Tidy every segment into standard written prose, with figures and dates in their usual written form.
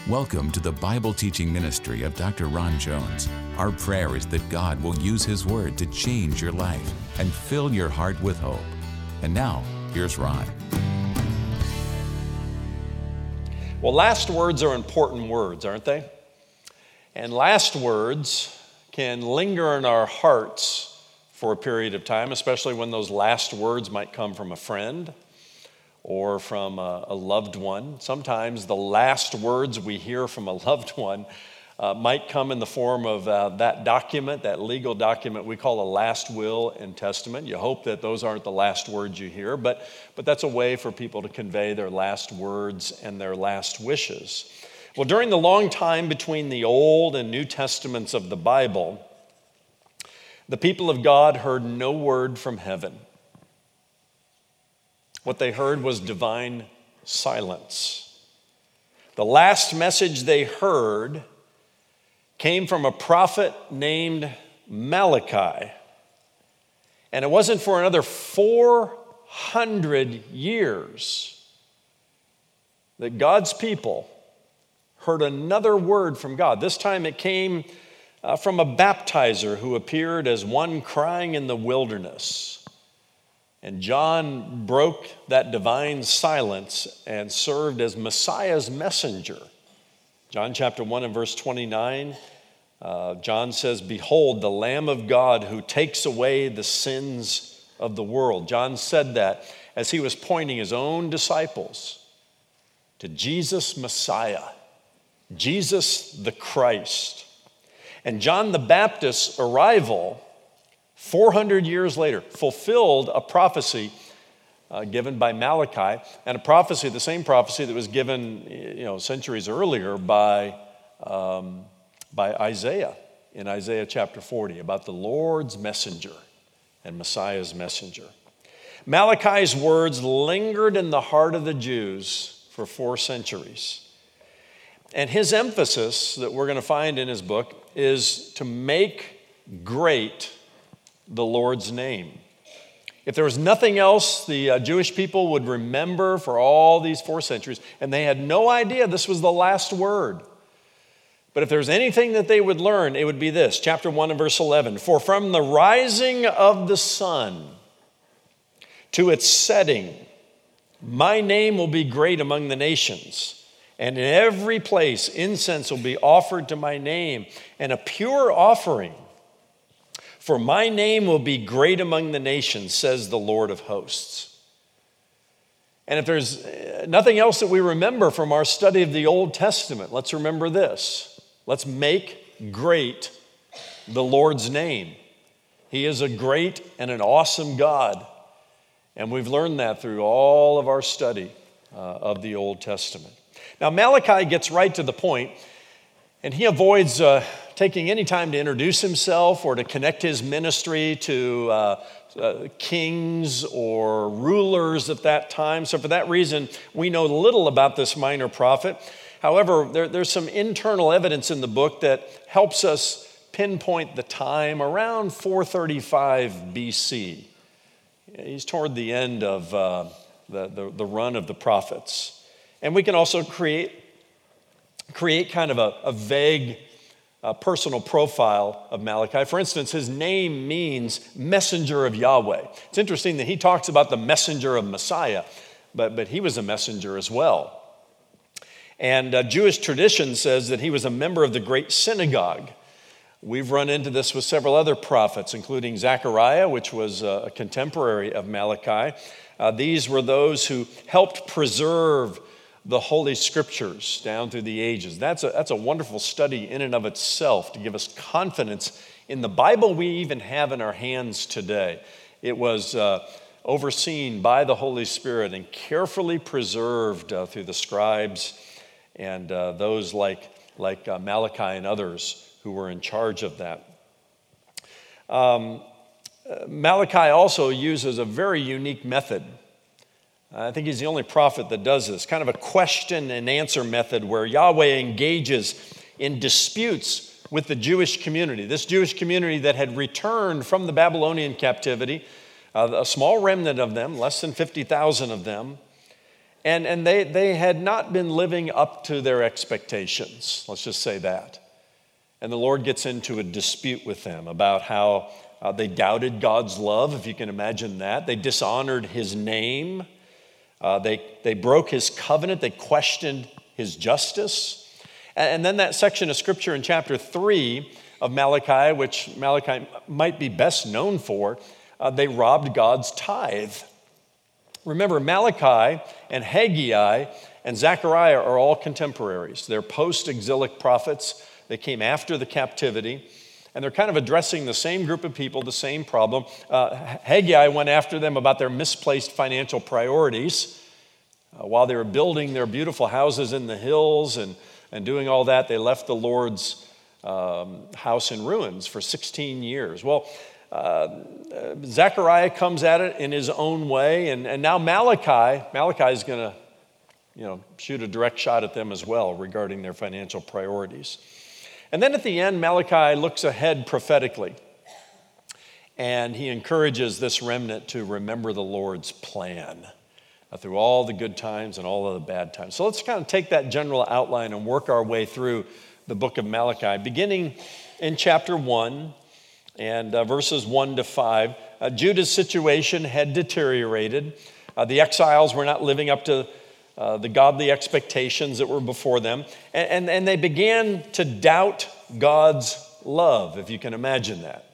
Welcome to the Bible teaching ministry of Dr. Ron Jones. Our prayer is that God will use His Word to change your life and fill your heart with hope. And now, here's Ron. Well, last words are important words, aren't they? And last words can linger in our hearts for a period of time, especially when those last words might come from a friend or from a loved one. Sometimes the last words we hear from a loved one might come in the form of that document, that legal document we call a last will and testament. You hope that those aren't the last words you hear, but that's a way for people to convey their last words and their last wishes. Well, during the long time between the Old and New Testaments of the Bible, the people of God heard no word from heaven. What they heard was divine silence. The last message they heard came from a prophet named Malachi. And it wasn't for another 400 years that God's people heard another word from God. This time it came from a baptizer who appeared as one crying in the wilderness. And John broke that divine silence and served as Messiah's messenger. John chapter 1 and verse 29, John says, "Behold, the Lamb of God who takes away the sins of the world." John said that as he was pointing his own disciples to Jesus Messiah, Jesus the Christ. And John the Baptist's arrival 400 years later fulfilled a prophecy given by Malachi, and a prophecy, the same prophecy that was given centuries earlier by Isaiah in Isaiah chapter 40 about the Lord's messenger and Messiah's messenger. Malachi's words lingered in the heart of the Jews for 4 centuries. And his emphasis that we're going to find in his book is to make great the Lord's name. If there was nothing else the Jewish people would remember for all these 4 centuries, and they had no idea this was the last word. But if there's anything that they would learn, it would be this, chapter 1 and verse 11. "For from the rising of the sun to its setting, my name will be great among the nations. And in every place incense will be offered to my name, and a pure offering. For my name will be great among the nations, says the Lord of hosts." And if there's nothing else that we remember from our study of the Old Testament, let's remember this. Let's make great the Lord's name. He is a great and an awesome God. And we've learned that through all of our study of the Old Testament. Now, Malachi gets right to the point, and he avoids taking any time to introduce himself or to connect his ministry to kings or rulers at that time. So for that reason, we know little about this minor prophet. However, there's some internal evidence in the book that helps us pinpoint the time around 435 BC. He's toward the end of the run of the prophets. And we can also create kind of a vague personal profile of Malachi. For instance, his name means messenger of Yahweh. It's interesting that he talks about the messenger of Messiah, but he was a messenger as well. And Jewish tradition says that he was a member of the great synagogue. We've run into this with several other prophets, including Zechariah, which was a contemporary of Malachi. These were those who helped preserve the Holy Scriptures down through the ages. That's a wonderful study in and of itself to give us confidence in the Bible we even have in our hands today. It was overseen by the Holy Spirit and carefully preserved through the scribes and those like Malachi and others who were in charge of that. Malachi also uses a very unique method. I think he's the only prophet that does this, kind of a question and answer method where Yahweh engages in disputes with the Jewish community. This Jewish community that had returned from the Babylonian captivity, a small remnant of them, less than 50,000 of them, And they had not been living up to their expectations. Let's just say that. And the Lord gets into a dispute with them about how they doubted God's love, if you can imagine that. They dishonored his name. They broke his covenant. They questioned his justice. And then that section of scripture in chapter 3 of Malachi, which Malachi might be best known for, they robbed God's tithe. Remember, Malachi and Haggai and Zechariah are all contemporaries. They're post-exilic prophets. They came after the captivity, and they're kind of addressing the same group of people, the same problem. Haggai went after them about their misplaced financial priorities. While they were building their beautiful houses in the hills and doing all that, they left the Lord's house in ruins for 16 years. Well, Zechariah comes at it in his own way, and now Malachi is going to shoot a direct shot at them as well regarding their financial priorities. And then at the end, Malachi looks ahead prophetically, and he encourages this remnant to remember the Lord's plan through all the good times and all of the bad times. So let's kind of take that general outline and work our way through the book of Malachi, beginning in chapter 1 and verses 1 to 5. Judah's situation had deteriorated. The exiles were not living up to the godly expectations that were before them. And they began to doubt God's love, if you can imagine that.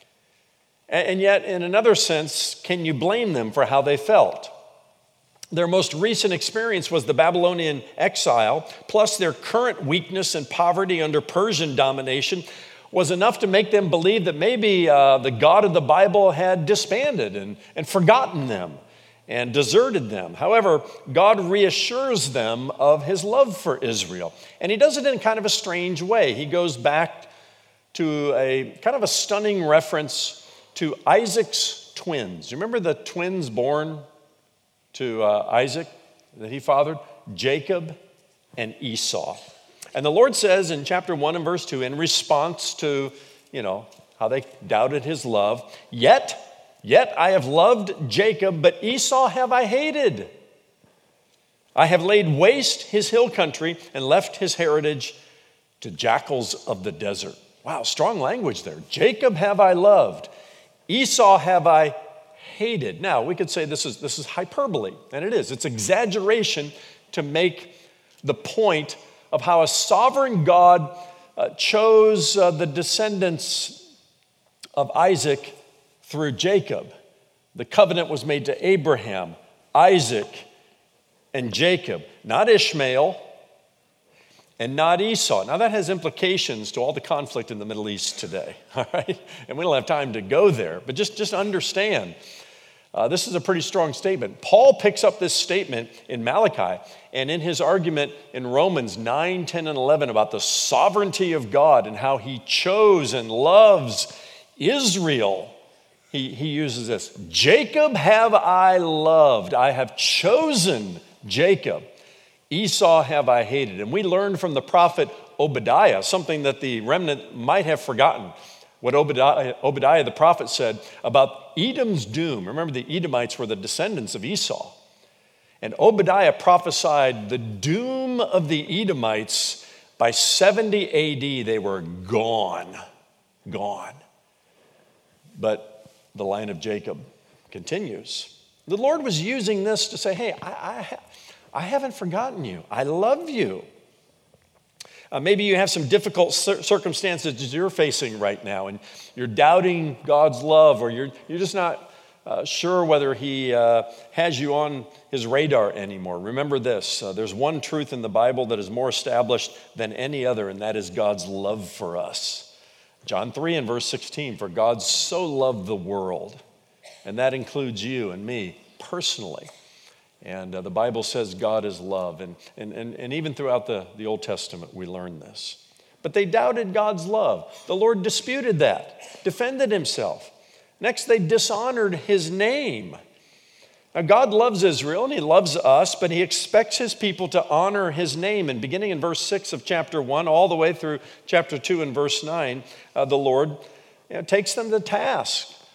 And yet, in another sense, can you blame them for how they felt? Their most recent experience was the Babylonian exile, plus their current weakness and poverty under Persian domination was enough to make them believe that maybe the God of the Bible had disbanded and forgotten them and deserted them. However, God reassures them of his love for Israel. And he does it in kind of a strange way. He goes back to a kind of a stunning reference to Isaac's twins. You remember the twins born to Isaac that he fathered? Jacob and Esau. And the Lord says in chapter 1 and verse 2, in response to, how they doubted his love, Yet I have loved Jacob, but Esau have I hated. I have laid waste his hill country and left his heritage to jackals of the desert. Wow, strong language there. Jacob have I loved, Esau have I hated. Now, we could say this is hyperbole, and it is. It's exaggeration to make the point of how a sovereign God chose the descendants of Isaac through Jacob. The covenant was made to Abraham, Isaac, and Jacob, not Ishmael and not Esau. Now that has implications to all the conflict in the Middle East today, all right? And we don't have time to go there, but just understand, this is a pretty strong statement. Paul picks up this statement in Malachi, and in his argument in Romans 9, 10, and 11 about the sovereignty of God and how he chose and loves Israel, he uses this, Jacob have I loved, I have chosen Jacob. Esau have I hated. And we learned from the prophet Obadiah, something that the remnant might have forgotten, what Obadiah the prophet said about Edom's doom. Remember, the Edomites were the descendants of Esau. And Obadiah prophesied the doom of the Edomites by 70 AD. They were gone. But the line of Jacob continues. The Lord was using this to say, hey, I haven't forgotten you. I love you. Maybe you have some difficult circumstances you're facing right now, and you're doubting God's love, or you're just not sure whether he has you on his radar anymore. Remember this, there's one truth in the Bible that is more established than any other, and that is God's love for us. John 3 and verse 16, for God so loved the world, and that includes you and me personally. And the Bible says God is love. And even throughout the Old Testament, we learn this. But they doubted God's love. The Lord disputed that, defended himself. Next, they dishonored his name. Now, God loves Israel and he loves us, but he expects his people to honor his name. And beginning in verse 6 of chapter 1, all the way through chapter 2 and verse 9, the Lord takes them to task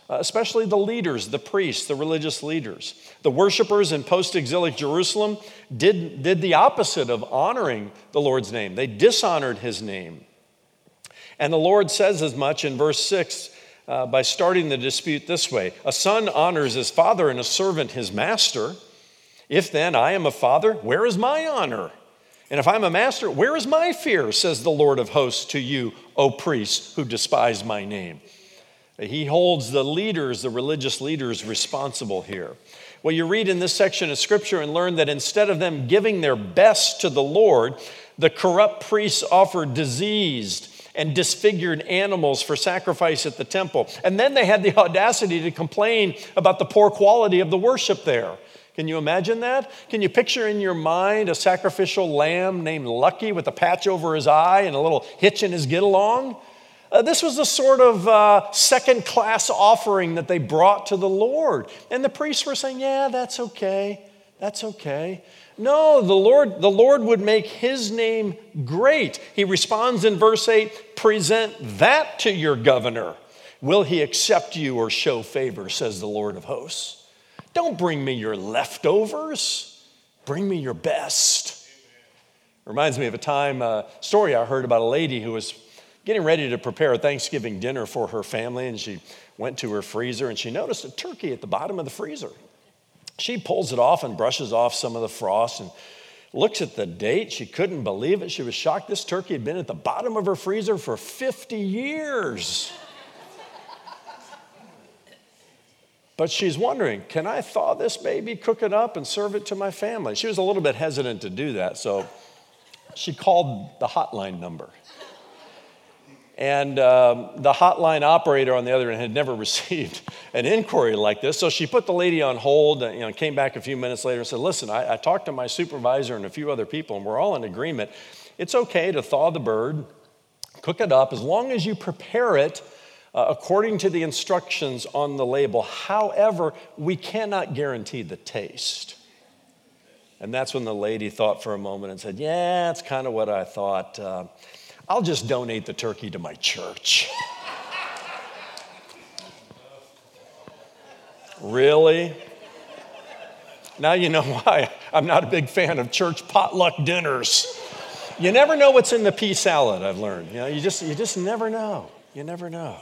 especially the leaders, the priests, the religious leaders. The worshipers in post-exilic Jerusalem did the opposite of honoring the Lord's name. They dishonored his name. And the Lord says as much in verse 6 by starting the dispute this way: a son honors his father and a servant his master. If then I am a father, where is my honor? And if I'm a master, where is my fear, says the Lord of hosts to you, O priests who despise my name. He holds the leaders, the religious leaders, responsible here. Well, you read in this section of Scripture and learn that instead of them giving their best to the Lord, the corrupt priests offered diseased and disfigured animals for sacrifice at the temple. And then they had the audacity to complain about the poor quality of the worship there. Can you imagine that? Can you picture in your mind a sacrificial lamb named Lucky with a patch over his eye and a little hitch in his get-along? This was a sort of second-class offering that they brought to the Lord. And the priests were saying, yeah, that's okay. That's okay. No, the Lord would make his name great. He responds in verse 8, present that to your governor. Will he accept you or show favor, says the Lord of hosts. Don't bring me your leftovers. Bring me your best. Reminds me of a story I heard about a lady who was getting ready to prepare a Thanksgiving dinner for her family, and she went to her freezer and she noticed a turkey at the bottom of the freezer. She pulls it off and brushes off some of the frost and looks at the date. She couldn't believe it. She was shocked. This turkey had been at the bottom of her freezer for 50 years. But she's wondering, can I thaw this baby, cook it up, and serve it to my family? She was a little bit hesitant to do that, so she called the hotline number. And the hotline operator on the other end had never received an inquiry like this, so she put the lady on hold, came back a few minutes later and said, listen, I talked to my supervisor and a few other people, and we're all in agreement. It's okay to thaw the bird, cook it up, as long as you prepare it according to the instructions on the label. However, we cannot guarantee the taste. And that's when the lady thought for a moment and said, yeah, that's kind of what I thought. I'll just donate the turkey to my church. Really? Now you know why I'm not a big fan of church potluck dinners. You never know what's in the pea salad, I've learned. You just never know. You never know.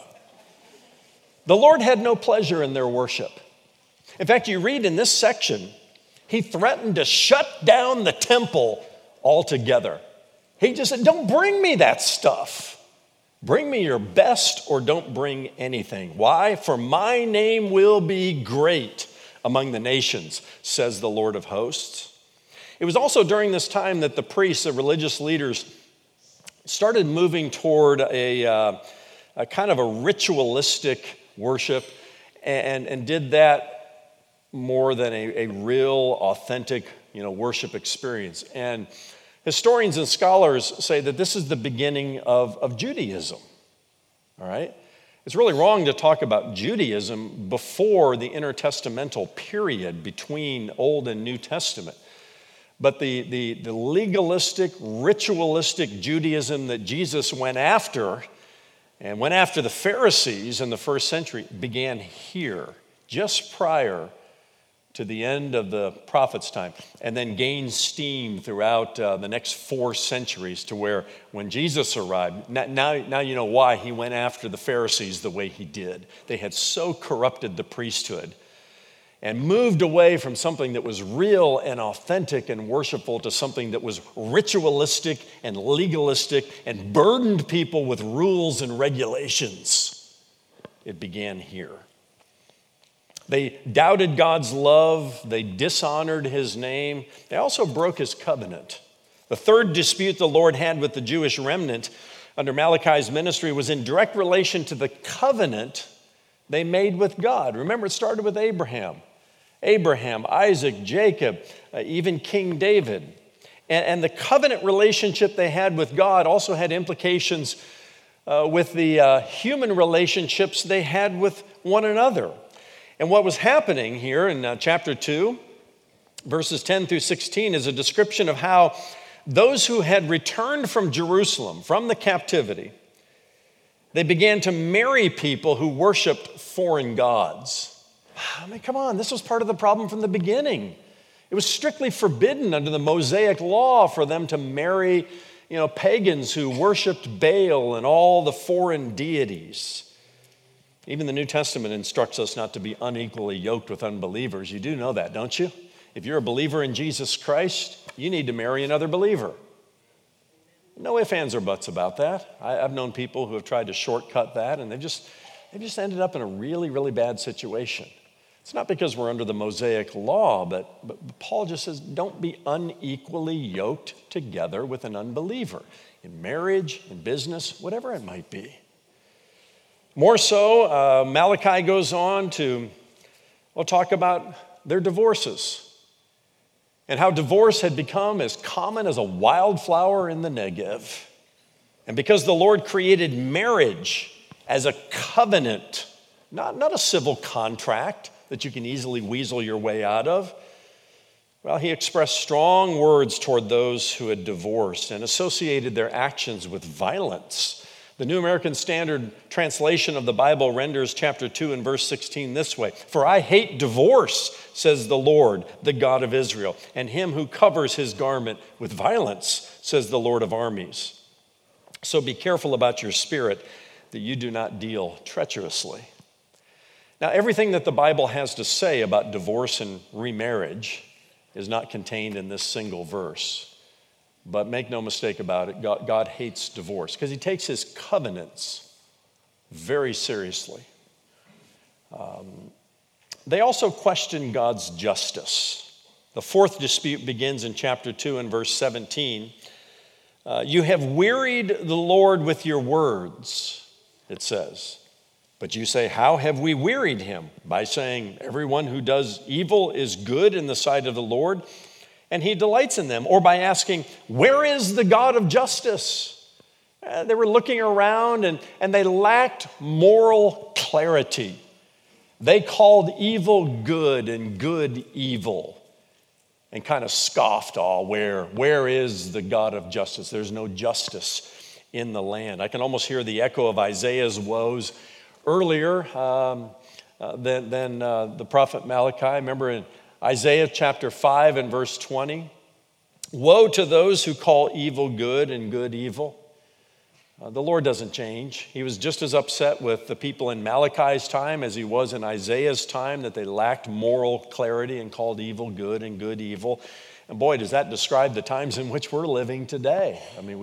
The Lord had no pleasure in their worship. In fact, you read in this section, he threatened to shut down the temple altogether. He just said, don't bring me that stuff. Bring me your best or don't bring anything. Why? For my name will be great among the nations, says the Lord of hosts. It was also during this time that the priests, the religious leaders, started moving toward a kind of a ritualistic worship and did that more than a real, authentic, worship experience. And historians and scholars say that this is the beginning of Judaism, all right? It's really wrong to talk about Judaism before the intertestamental period between Old and New Testament. But the legalistic, ritualistic Judaism that Jesus went after, and went after the Pharisees in the first century, began here, just prior to the end of the prophet's time, and then gained steam throughout the next 4 centuries to where when Jesus arrived, now you know why he went after the Pharisees the way he did. They had so corrupted the priesthood and moved away from something that was real and authentic and worshipful to something that was ritualistic and legalistic and burdened people with rules and regulations. It began here. They doubted God's love. They dishonored his name. They also broke his covenant. The third dispute the Lord had with the Jewish remnant under Malachi's ministry was in direct relation to the covenant they made with God. Remember, it started with Abraham, Isaac, Jacob, even King David. And the covenant relationship they had with God also had implications with the human relationships they had with one another. And what was happening here in chapter 2, verses 10 through 16, is a description of how those who had returned from Jerusalem, from the captivity, They began to marry people who worshiped foreign gods. I mean, come on, this was part of the problem from the beginning. It was strictly forbidden under the Mosaic law for them to marry, pagans who worshiped Baal and all the foreign deities. Even the New Testament instructs us not to be unequally yoked with unbelievers. You do know that, don't you? If you're a believer in Jesus Christ, you need to marry another believer. No ifs, ands, or buts about that. I've known people who have tried to shortcut that, and they've just ended up in a really, really bad situation. It's not because we're under the Mosaic law, but Paul just says, don't be unequally yoked together with an unbeliever in marriage, in business, whatever it might be. More so, Malachi goes on to talk about their divorces and how divorce had become as common as a wildflower in the Negev. And because the Lord created marriage as a covenant, not a civil contract that you can easily weasel your way out of, well, he expressed strong words toward those who had divorced and associated their actions with violence. The New American Standard Translation of the Bible renders chapter 2 and verse 16 this way: "For I hate divorce, says the Lord, the God of Israel, and him who covers his garment with violence, says the Lord of armies. So be careful about your spirit, that you do not deal treacherously." Now, everything that the Bible has to say about divorce and remarriage is not contained in this single verse. But make no mistake about it, God hates divorce because he takes his covenants very seriously. They also question God's justice. The fourth dispute begins in chapter 2 and verse 17. "You have wearied the Lord with your words," it says. "But you say, how have we wearied him? By saying, everyone who does evil is good in the sight of the Lord, and he delights in them. Or by asking, where is the God of justice?" They were looking around and they lacked moral clarity. They called evil good and good evil and kind of scoffed, where is the God of justice? There's no justice in the land. I can almost hear the echo of Isaiah's woes earlier than the prophet Malachi. Remember in Isaiah chapter 5 and verse 20, "Woe to those who call evil good and good evil." The Lord doesn't change. He was just as upset with the people in Malachi's time as he was in Isaiah's time, that they lacked moral clarity and called evil good and good evil. And boy, does that describe the times in which we're living today. I mean,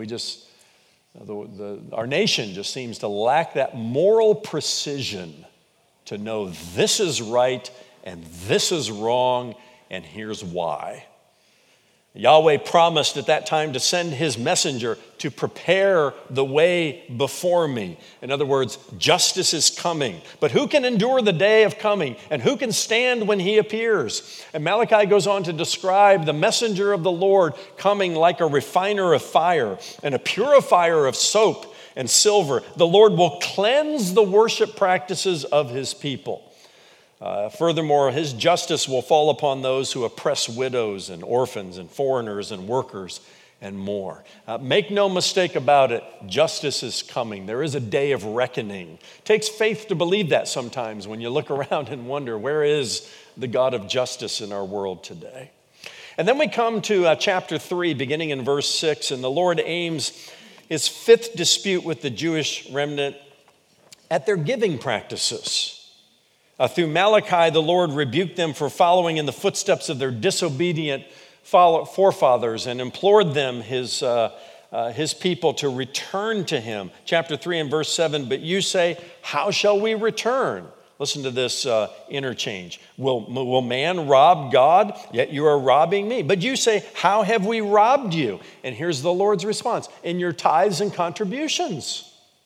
our nation just seems to lack that moral precision to know this is right and this is wrong, and here's why. Yahweh promised at that time to send his messenger to prepare the way before me. In other words, justice is coming. But who can endure the day of coming? And who can stand when he appears? And Malachi goes on to describe the messenger of the Lord coming like a refiner of fire and a purifier of soap and silver. The Lord will cleanse the worship practices of his people. Furthermore, his justice will fall upon those who oppress widows and orphans and foreigners and workers and more. Make no mistake about it, justice is coming. There is a day of reckoning. It takes faith to believe that sometimes when you look around and wonder, where is the God of justice in our world today? And then we come to chapter 3, beginning in verse 6, and the Lord aims his fifth dispute with the Jewish remnant at their giving practices. Through Malachi, the Lord rebuked them for following in the footsteps of their disobedient forefathers and implored them, his people, to return to him. Chapter 3 and verse 7, "But you say, how shall we return?" Listen to this interchange. Will man rob God? Yet you are robbing me. But you say, how have we robbed you? And here's the Lord's response: in your tithes and contributions.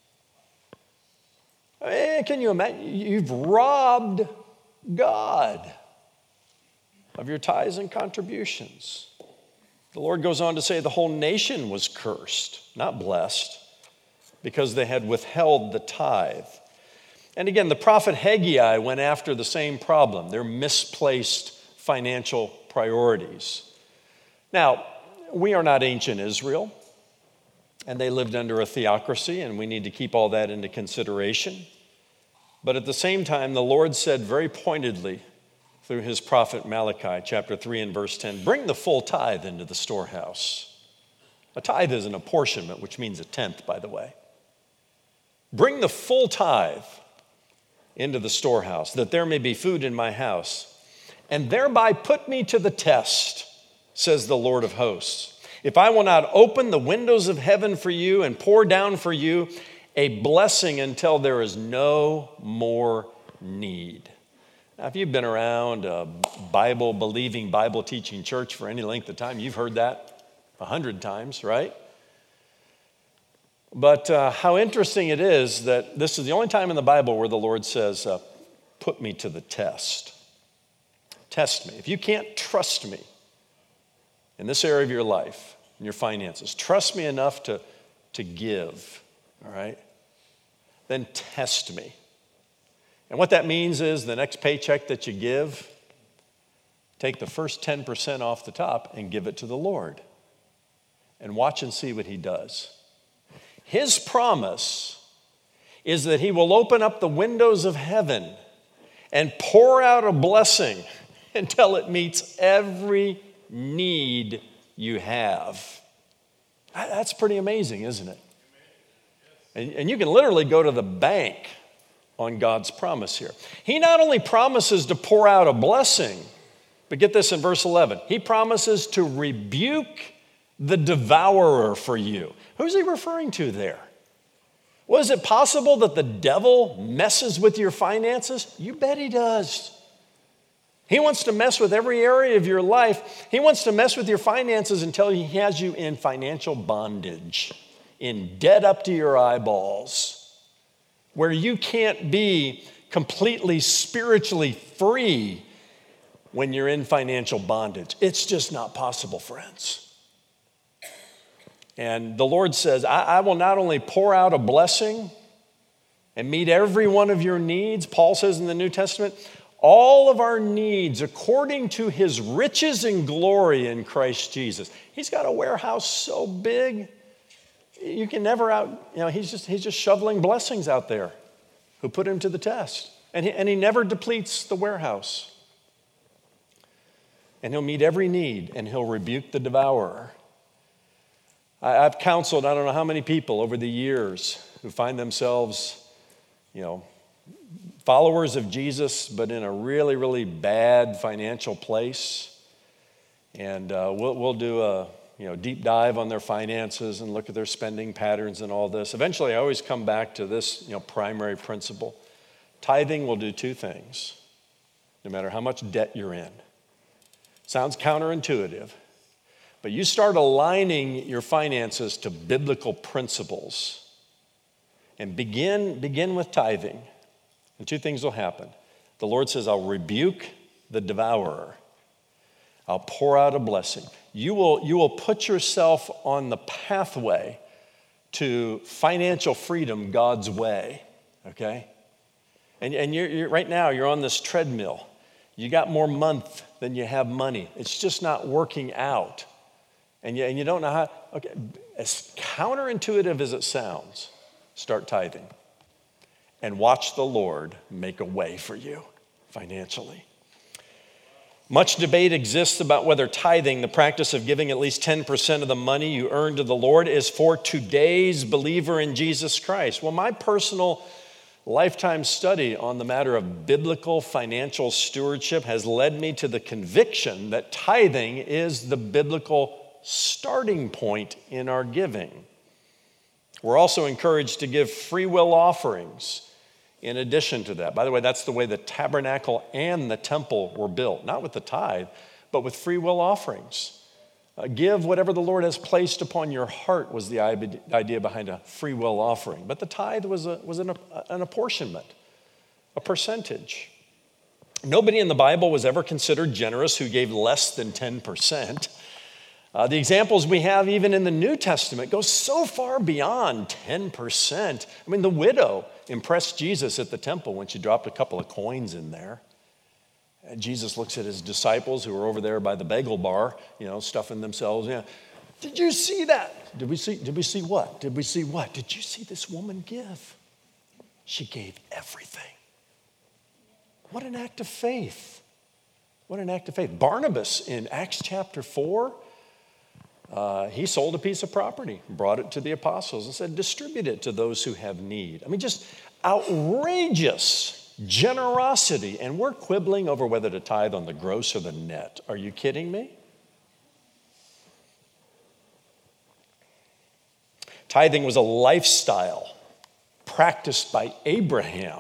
Can you imagine? You've robbed God of your tithes and contributions. The Lord goes on to say the whole nation was cursed, not blessed, because they had withheld the tithe. And again, the prophet Haggai went after the same problem, their misplaced financial priorities. Now, we are not ancient Israel. and they lived under a theocracy, and we need to keep all that into consideration. But at the same time, the Lord said very pointedly through his prophet Malachi, chapter 3 and verse 10, bring the full tithe into the storehouse. A tithe is an apportionment, which means a tenth, by the way. Bring the full tithe into the storehouse, that there may be food in my house, and thereby put me to the test, says the Lord of hosts. If I will not open the windows of heaven for you and pour down for you a blessing until there is no more need. Now, if you've been around a Bible-believing, Bible-teaching church for any length of time, you've heard that 100 times, right? But how interesting it is that this is the only time in the Bible where the Lord says, put me to the test. Test me. If you can't trust me in this area of your life, in your finances, trust me enough to give, all right? Then test me. And what that means is the next paycheck that you give, take the first 10% off the top and give it to the Lord. And watch and see what he does. His promise is that he will open up the windows of heaven and pour out a blessing until it meets every need you have. That's pretty amazing, isn't it? And you can literally go to the bank on God's promise here. He not only promises to pour out a blessing, but get this in verse 11. He promises to rebuke the devourer for you. Who's he referring to there? Well, is it possible that the devil messes with your finances? You bet he does. He wants to mess with every area of your life. He wants to mess with your finances until he has you in financial bondage, in debt up to your eyeballs, where you can't be completely spiritually free when you're in financial bondage. It's just not possible, friends. And the Lord says, I will not only pour out a blessing and meet every one of your needs, Paul says in the New Testament, all of our needs according to his riches and glory in Christ Jesus. He's got a warehouse so big, you can never he's just shoveling blessings out there who put him to the test. And he never depletes the warehouse. And he'll meet every need and he'll rebuke the devourer. I've counseled I don't know how many people over the years who find themselves, followers of Jesus, but in a really, really bad financial place. And we'll do a deep dive on their finances and look at their spending patterns and all this. Eventually, I always come back to this primary principle. Tithing will do two things, no matter how much debt you're in. Sounds counterintuitive. But you start aligning your finances to biblical principles and begin with tithing, and two things will happen. The Lord says, I'll rebuke the devourer. I'll pour out a blessing. You will put yourself on the pathway to financial freedom God's way, okay? And you're right now, you're on this treadmill. You got more month than you have money. It's just not working out. And you don't know how, okay, as counterintuitive as it sounds, start tithing and watch the Lord make a way for you financially. Much debate exists about whether tithing, the practice of giving at least 10% of the money you earn to the Lord, is for today's believer in Jesus Christ. Well, my personal lifetime study on the matter of biblical financial stewardship has led me to the conviction that tithing is the biblical starting point in our giving. We're also encouraged to give free will offerings in addition to that. By the way, that's the way the tabernacle and the temple were built, not with the tithe, but with free will offerings. Give whatever the Lord has placed upon your heart was the idea behind a free will offering. But the tithe was an apportionment, a percentage. Nobody in the Bible was ever considered generous who gave less than 10%. The examples we have even in the New Testament go so far beyond 10%. I mean, the widow impressed Jesus at the temple when she dropped a couple of coins in there. And Jesus looks at his disciples who are over there by the bagel bar, stuffing themselves. Did you see that? Did we see what? Did we see what? Did you see this woman give? She gave everything. What an act of faith. What an act of faith. Barnabas in Acts chapter 4, he sold a piece of property, brought it to the apostles and said, distribute it to those who have need. I mean, just outrageous generosity. And we're quibbling over whether to tithe on the gross or the net. Are you kidding me? Tithing was a lifestyle practiced by Abraham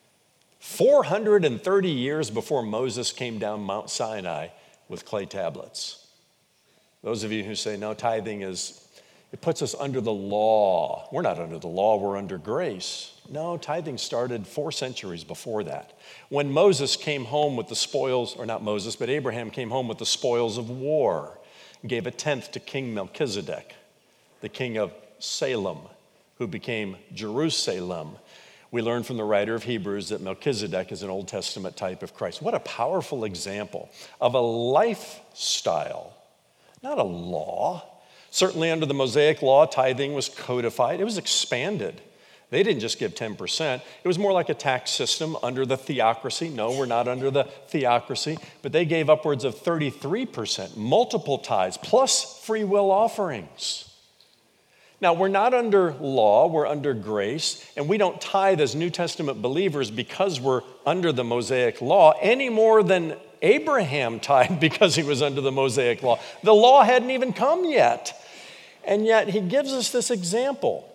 430 years before Moses came down Mount Sinai with clay tablets. Those of you who say, no, tithing it puts us under the law. We're not under the law, we're under grace. No, tithing started 4 centuries before that. When Moses came home with the spoils, or not Moses, but Abraham came home with the spoils of war, gave a tenth to King Melchizedek, the king of Salem, who became Jerusalem. We learn from the writer of Hebrews that Melchizedek is an Old Testament type of Christ. What a powerful example of a lifestyle, not a law. Certainly under the Mosaic law, tithing was codified. It was expanded. They didn't just give 10%. It was more like a tax system under the theocracy. No, we're not under the theocracy. But they gave upwards of 33%, multiple tithes, plus free will offerings. Now, we're not under law, we're under grace, and we don't tithe as New Testament believers because we're under the Mosaic law any more than Abraham tithed because he was under the Mosaic law. The law hadn't even come yet. And yet he gives us this example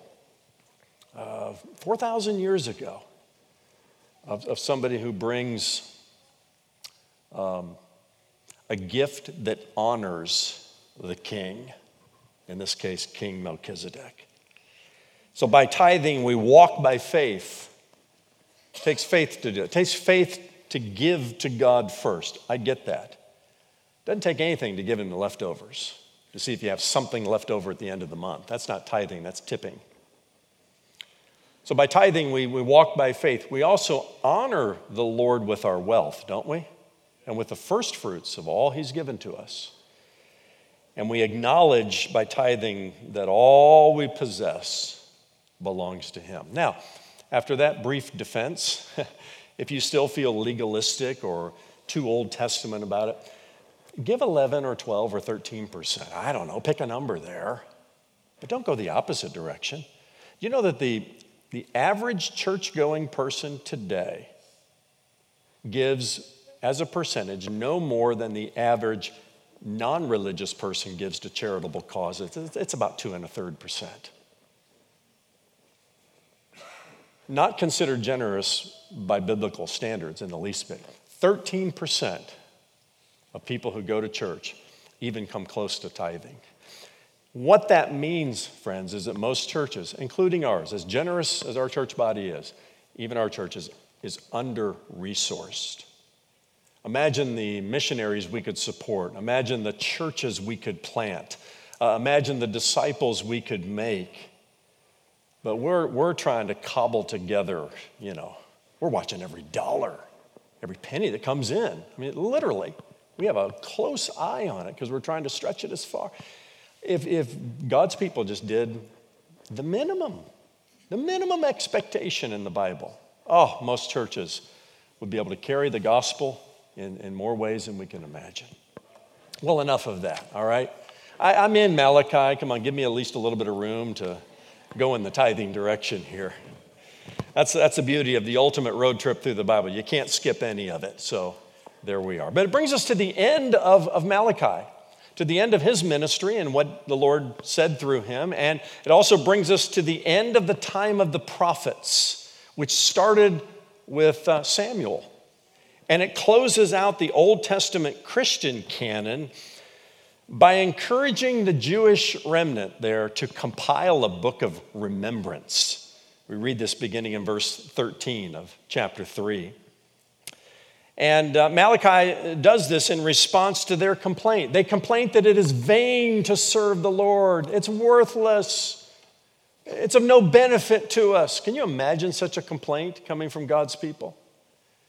4,000 years ago of somebody who brings a gift that honors the king. In this case, King Melchizedek. So by tithing, we walk by faith. It takes faith to do it. It takes faith to give to God first. I get that. It doesn't take anything to give him the leftovers, to see if you have something left over at the end of the month. That's not tithing, that's tipping. So by tithing, we walk by faith. We also honor the Lord with our wealth, don't we? And with the first fruits of all he's given to us. And we acknowledge by tithing that all we possess belongs to him. Now, after that brief defense, if you still feel legalistic or too Old Testament about it, give 11 or 12 or 13%. I don't know, pick a number there. But don't go the opposite direction. You know that the average church-going person today gives, as a percentage, no more than the average non-religious person gives to charitable causes. It's about 2 1/3%. Not considered generous by biblical standards in the least bit. 13% of people who go to church even come close to tithing. What that means, friends, is that most churches, including ours, as generous as our church body is, even our church is under-resourced. Imagine the missionaries we could support. Imagine the churches we could plant. Imagine the disciples we could make. But we're trying to cobble together, we're watching every dollar, every penny that comes in. I mean, literally, we have a close eye on it because we're trying to stretch it as far. If God's people just did the minimum expectation in the Bible, most churches would be able to carry the gospel in more ways than we can imagine. Well, enough of that, all right? I'm in Malachi. Come on, give me at least a little bit of room to go in the tithing direction here. That's the beauty of the ultimate road trip through the Bible. You can't skip any of it, so there we are. But it brings us to the end of Malachi, to the end of his ministry and what the Lord said through him. And it also brings us to the end of the time of the prophets, which started with Samuel. And it closes out the Old Testament Christian canon by encouraging the Jewish remnant there to compile a book of remembrance. We read this beginning in verse 13 of chapter 3. And Malachi does this in response to their complaint. They complain that it is vain to serve the Lord. It's worthless. It's of no benefit to us. Can you imagine such a complaint coming from God's people?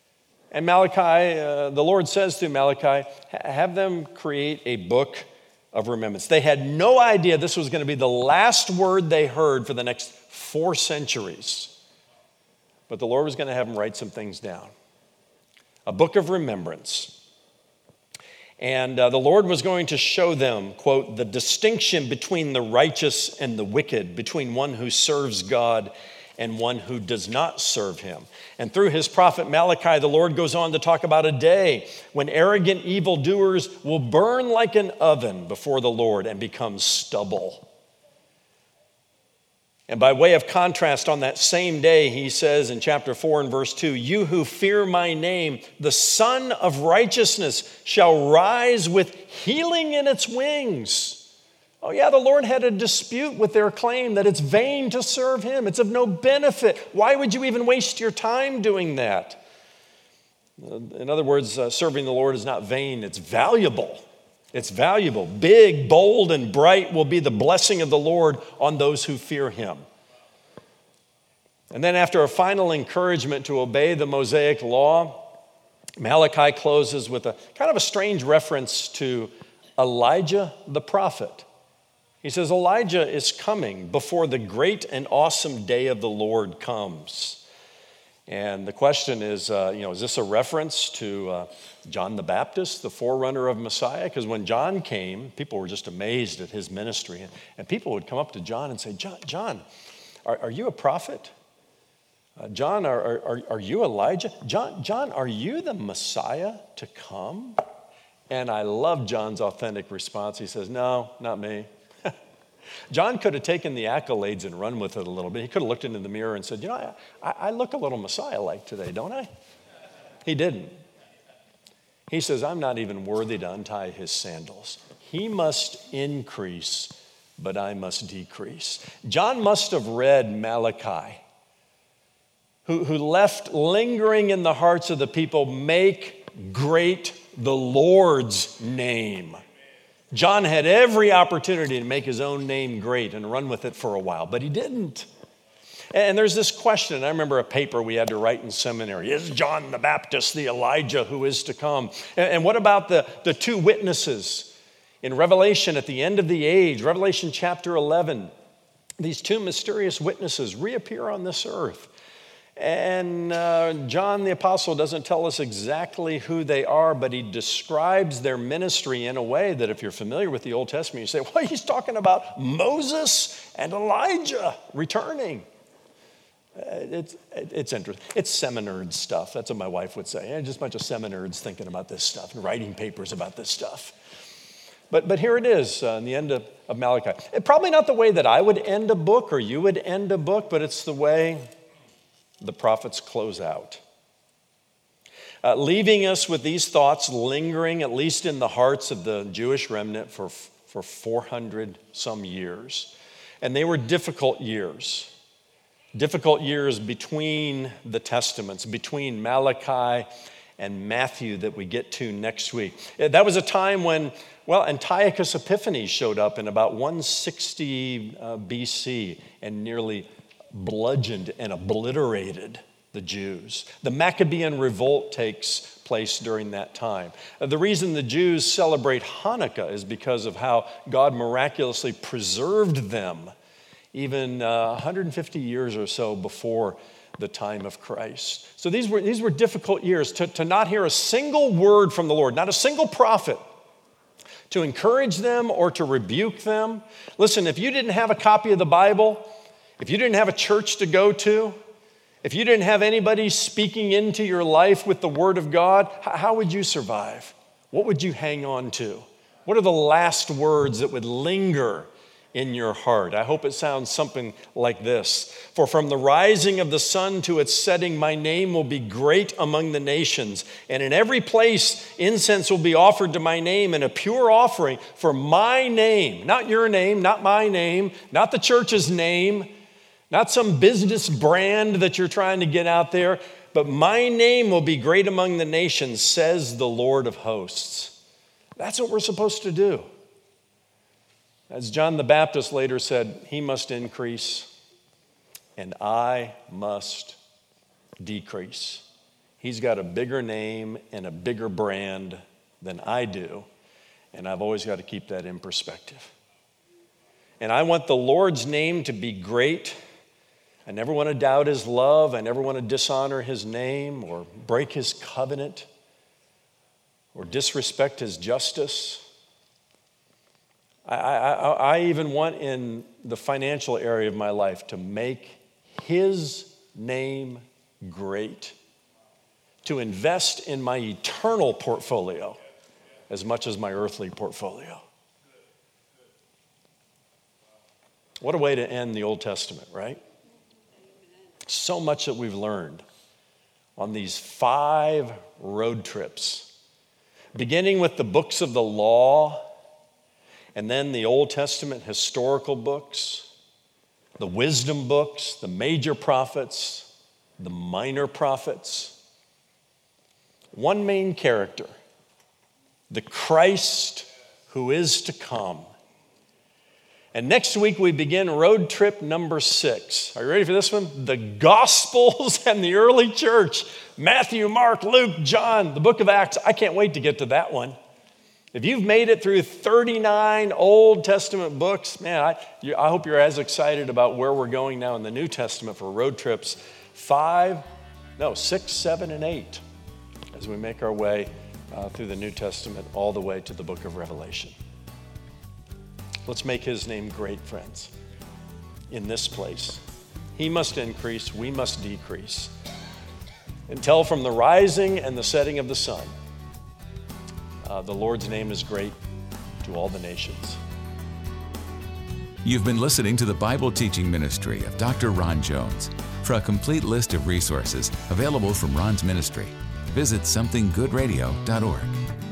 And Malachi, the Lord says through Malachi, have them create a book of remembrance. They had no idea this was going to be the last word they heard for the next 4 centuries. But the Lord was going to have them write some things down. A book of remembrance. And the Lord was going to show them, quote, the distinction between the righteous and the wicked, between one who serves God and one who does not serve him. And through his prophet Malachi, the Lord goes on to talk about a day when arrogant evildoers will burn like an oven before the Lord and become stubble. And by way of contrast, on that same day, he says in chapter 4 and verse 2, you who fear my name, the Son of Righteousness shall rise with healing in its wings. Oh yeah, the Lord had a dispute with their claim that it's vain to serve him. It's of no benefit. Why would you even waste your time doing that? In other words, serving the Lord is not vain, it's valuable. It's valuable. Big, bold, and bright will be the blessing of the Lord on those who fear him. And then after a final encouragement to obey the Mosaic law, Malachi closes with a kind of a strange reference to Elijah the prophet. He says, Elijah is coming before the great and awesome day of the Lord comes. And the question is, is this a reference to John the Baptist, the forerunner of Messiah? Because when John came, people were just amazed at his ministry. And people would come up to John and say, John, are you a prophet? John, are you Elijah? John, are you the Messiah to come? And I love John's authentic response. He says, no, not me. John could have taken the accolades and run with it a little bit. He could have looked into the mirror and said, I look a little Messiah-like today, don't I? He didn't. He says, I'm not even worthy to untie his sandals. He must increase, but I must decrease. John must have read Malachi, who left lingering in the hearts of the people, make great the Lord's name. John had every opportunity to make his own name great and run with it for a while, but he didn't. And there's this question. I remember a paper we had to write in seminary. Is John the Baptist the Elijah who is to come? And what about the 2 witnesses in Revelation at the end of the age, Revelation chapter 11? These 2 mysterious witnesses reappear on this earth. And John the Apostle doesn't tell us exactly who they are, but he describes their ministry in a way that if you're familiar with the Old Testament, you say, well, he's talking about Moses and Elijah returning. It's interesting. It's seminerd stuff. That's what my wife would say. Just a bunch of seminerds thinking about this stuff and writing papers about this stuff. But here it is in the end of Malachi. Probably not the way that I would end a book or you would end a book, but it's the way the prophets close out. Leaving us with these thoughts lingering, at least in the hearts of the Jewish remnant, for 400 some years. And they were difficult years. Difficult years between the testaments, between Malachi and Matthew that we get to next week. That was a time when, Antiochus Epiphanes showed up in about 160 BC and nearly bludgeoned and obliterated the Jews. The Maccabean revolt takes place during that time. The reason the Jews celebrate Hanukkah is because of how God miraculously preserved them even 150 years or so before the time of Christ. So these were difficult years to not hear a single word from the Lord, not a single prophet, to encourage them or to rebuke them. Listen, if you didn't have a copy of the Bible, if you didn't have a church to go to, if you didn't have anybody speaking into your life with the Word of God, how would you survive? What would you hang on to? What are the last words that would linger in your heart? I hope it sounds something like this. For from the rising of the sun to its setting, my name will be great among the nations. And in every place, incense will be offered to my name and a pure offering for my name. Not your name, not my name, not the church's name, not some business brand that you're trying to get out there, but my name will be great among the nations, says the Lord of hosts. That's what we're supposed to do. As John the Baptist later said, he must increase and I must decrease. He's got a bigger name and a bigger brand than I do, And I've always got to keep that in perspective. And I want the Lord's name to be great. I never want to doubt his love. I never want to dishonor his name or break his covenant or disrespect his justice. I even want in the financial area of my life to make his name great, to invest in my eternal portfolio as much as my earthly portfolio. What a way to end the Old Testament, right? So much that we've learned on these 5 road trips, beginning with the books of the law, and then the Old Testament historical books, the wisdom books, the major prophets, the minor prophets. One main character, the Christ who is to come. And next week we begin road trip number 6. Are you ready for this one? The Gospels and the early church. Matthew, Mark, Luke, John, the book of Acts. I can't wait to get to that one. If you've made it through 39 Old Testament books, man, I hope you're as excited about where we're going now in the New Testament for road trips 6, 7, and 8 as we make our way through the New Testament all the way to the book of Revelation. Let's make his name great, friends, in this place. He must increase, we must decrease. Until from the rising and the setting of the sun, the Lord's name is great to all the nations. You've been listening to the Bible teaching ministry of Dr. Ron Jones. For a complete list of resources available from Ron's ministry, visit somethinggoodradio.org.